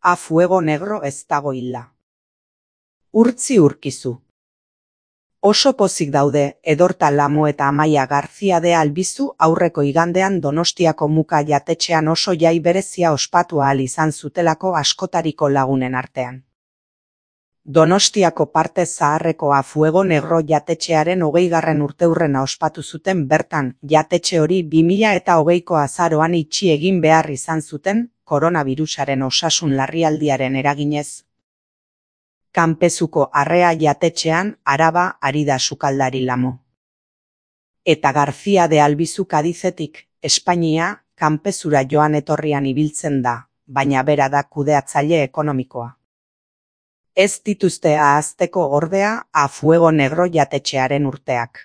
A fuego negro ez dago hila. Urtzi urkizu. Oso pozik daude Edorta Lamo eta Amaia García de Albizu aurreko igandean Donostiako Muka jatetxean oso jai berezia ospatu ahal izan zutelako askotariko lagunen artean. Donostiako parte zaharreko A Fuego Negro jatetxearen 20. urteurrena ospatu zuten bertan, jatetxe hori 2020ko azaroan itxi egin behar izan zuten, koronavirusaren osasun larrialdiaren eraginez. Kanpezuko Arrea jatetxean Araba ari da sukaldari Lamo. Eta García de Albizu Kadizetik, Espainia, kanpezura joan etorrian ibiltzen da, baina bera da kudeatzaile ekonomikoa. Ez dituzte ahazteko ordea A Fuego Negro jatetxearen urteak.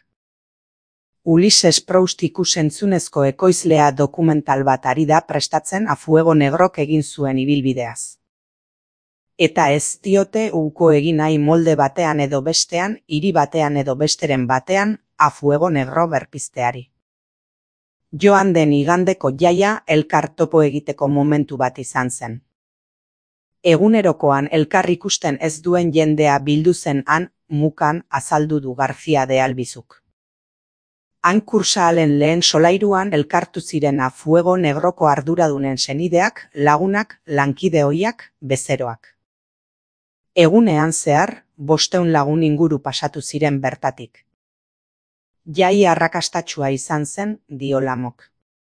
Ulises Proust ikus-entzunezko ekoizlea dokumental bat ari da prestatzen A Fuego Negrok egin zuen ibilbideaz. Eta ez diote uko egin nahi molde batean edo bestean, hiri batean edo besteren batean, A Fuego Negro berpizteari. Joan den igandeko jaia elkar topo egiteko momentu bat izan zen. Egunerokoan elkar ikusten ez duen jendea bildu zen han, Mukan, azaldu du García de Albizuk. Han kursalen lehen solairuan elkartu ziren A Fuego Negroko arduradunen senideak, lagunak, lankide ohiak, bezeroak. Egunean zehar, 500 lagun inguru pasatu ziren bertatik. Jai arrakastatsua izan zen, dio Lamok.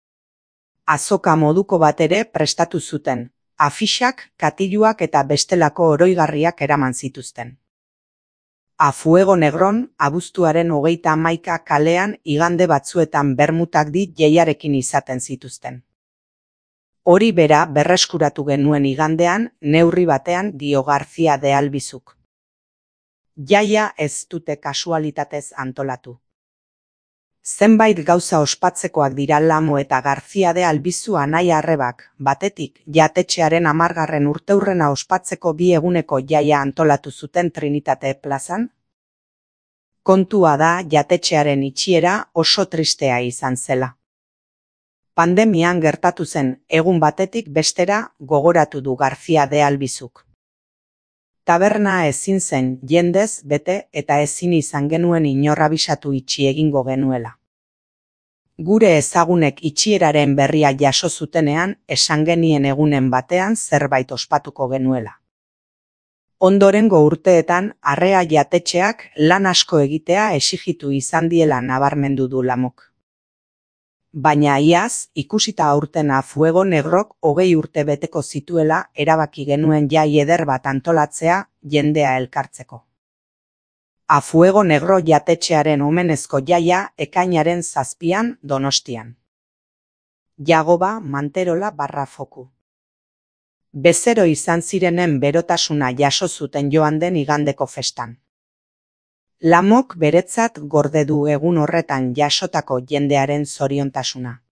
Azoka moduko bat ere prestatu zuten, afixak, katiluak eta bestelako oroigarriak eraman zituzten. A Fuego Negron, abuztuaren 31 kalean igande batzuetan bermutak jaiarekin izaten zituzten. Hori bera berreskuratu genuen igandean, neurri batean, dio García de Albizuk. Jaia ez dute kasualitatez antolatu. Zenbait gauza ospatzekoak dira Lamo eta García de Albizu anaia arrebak, batetik, jatetxearen 10. urteurrena ospatzeko 2 eguneko jaia antolatu zuten Trinitate plazan. Kontua da jatetxearen itxiera oso tristea izan zela. Pandemian gertatu zen, egun batetik bestera gogoratu du García de Albizuk. Taberna ezin zen jendez bete eta ezin izan genuen inor abisatu itxi egingo genuela. Gure ezagunek itxieraren berria jaso zutenean, esan genien egunen batean zerbait ospatuko genuela. Ondorengo urteetan, Arrea jatetxeak lan asko egitea exijitu izan diela nabarmendu du Lamok. Baina iaz, ikusita aurten A Fuego Negrok 20 urte beteko zituela erabaki genuen jai eder bat antolatzea jendea elkartzeko. A Fuego Negro jatetxearen omenezko jaia ekainaren 7 Donostian. Jagoba Manterola /Foku. Bezero izan zirenen berotasuna jaso zuten joan den igandeko festan. Lamok beretzat gorde du egun horretan jasotako jendearen zoriontasuna.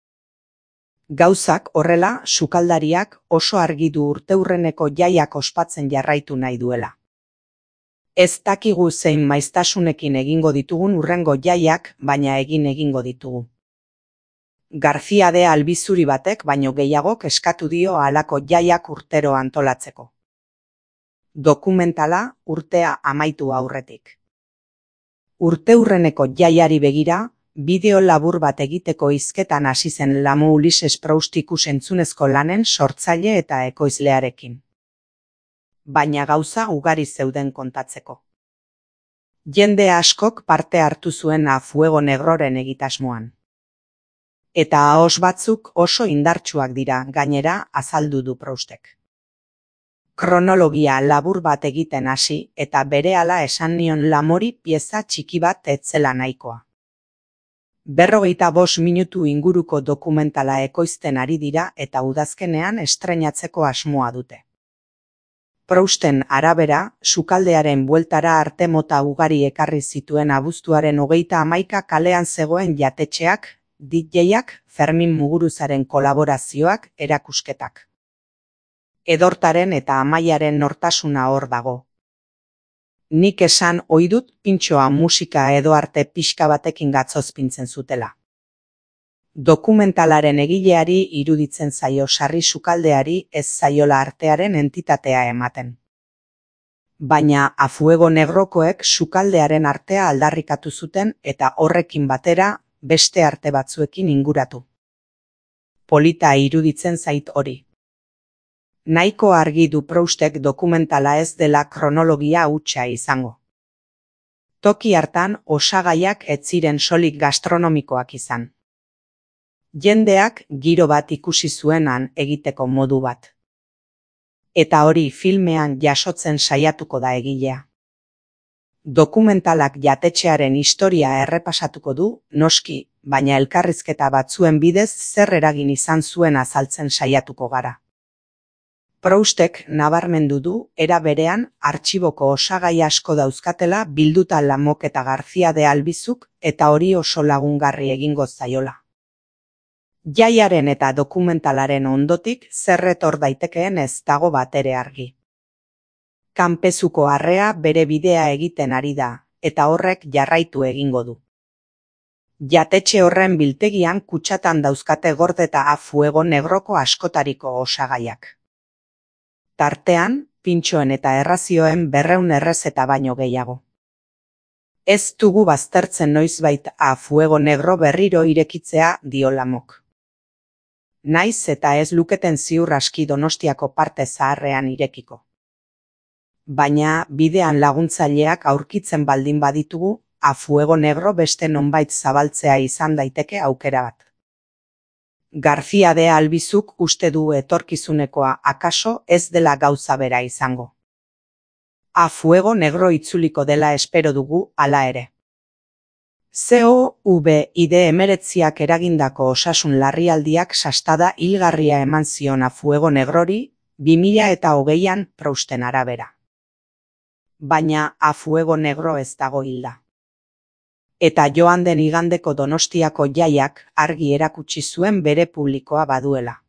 Gauzak horrela, sukaldariak oso argi du urteurreneko jaiak ospatzen jarraitu nahi duela. Ez dakigu zein maiztasunekin egingo ditugun hurrengo jaiak, baina egingo ditugu. García de Albizuri batek baino gehiagok eskatu dio halako jaiak urtero antolatzeko. Dokumentala urtea amaitu aurretik. Urteurreneko jaiari begira, bideo labur bat egiteko hizketan hasi zen Lamo Ulises Proust ikus-entzunezko lanen sortzaile eta ekoizlearekin. Baina gauza ugari zeuden kontatzeko. Jende askok parte hartu zuen A Fuego Negroren egitasmoan. Eta ahos batzuk oso indartsuak dira, gainera azaldu du Proustek. Kronologia labur bat egiten hasi eta berehala esan nion Lamori pieza txiki bat etzela nahikoa. 45 minutu inguruko dokumentala ekoizten ari dira eta udazkenean estreinatzeko asmoa dute. Prousten arabera, sukaldearen bueltara arte mota ugari ekarri zituen abuztuaren 31 kalean zegoen jatetxeak, DJak, Fermin Muguruzaren kolaborazioak, erakusketak. Edortaren eta Amaiaren nortasuna hor dago. Nik esan ohi dut pintxoa musika edo arte pixka batekin gatzozpintzen zutela. Dokumentalaren egileari iruditzen zaio sarri sukaldeari ez zaiola artearen entitatea ematen. Baina A Fuego Negrokoek sukaldearen artea aldarrikatu zuten eta horrekin batera beste arte batzuekin inguratu. Polita iruditzen zait hori. Nahiko argi du Proustek dokumentala ez dela kronologia hutsa izango. Toki hartan osagaiak ez ziren solik gastronomikoak izan. Jendeak giro bat ikusi zuenan egiteko modu bat. Eta hori filmean jasotzen saiatuko da egilea. Dokumentalak jatetxearen historia errepasatuko du, noski, baina elkarrizketa batzuen bidez zer eragin izan zuen azaltzen saiatuko gara. Proustek nabarmendu du era berean artxiboko osagai asko dauzkatela bilduta Lamok eta García de Albizuk eta hori oso lagungarri egingo zaiola. Jaiaren eta dokumentalaren ondotik zer etor daitekeen ez dago batere argi. Kanpezuko arrea bere bidea egiten ari da, eta horrek jarraitu egingo du. Jatetxe horren biltegian kutsatan dauzkate gordeta A Fuego Negroko askotariko osagaiak. Tartean, pintxoen eta errazioen 200 errezeta baino gehiago. Ez dugu baztertzen noizbait A Fuego Negro berriro irekitzea dio Lamok. Naiz eta ez luketen ziur aski Donostiako parte zaharrean irekiko. Baina bidean laguntzaileak aurkitzen baldin baditugu, A Fuego Negro beste nonbait zabaltzea izan daiteke aukera bat. García de Albizuk uste du etorkizunekoa akaso ez dela gauza bera izango. A Fuego Negro itzuliko dela espero dugu hala ere. COVID-19 eragindako osasun larrialdiak sastada hilgarria eman zion A Fuego Negrori 2020an Prousten arabera. Baina A Fuego Negro ez dago hilda. Eta joan den igandeko Donostiako jaiak argi erakutsi zuen bere publikoa baduela.